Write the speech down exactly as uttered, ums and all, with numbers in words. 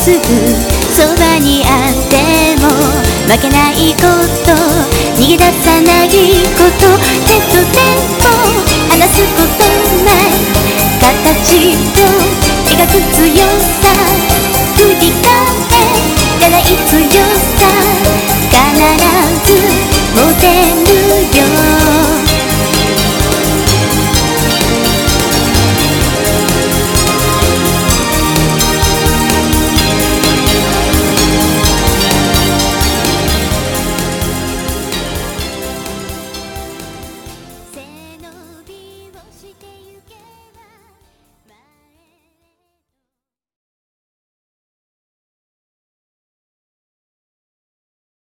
すぐそばにあっても負けないこと、逃げ出さないこと、手と手を離すことない、形を描く強さ、振り返らない強さ、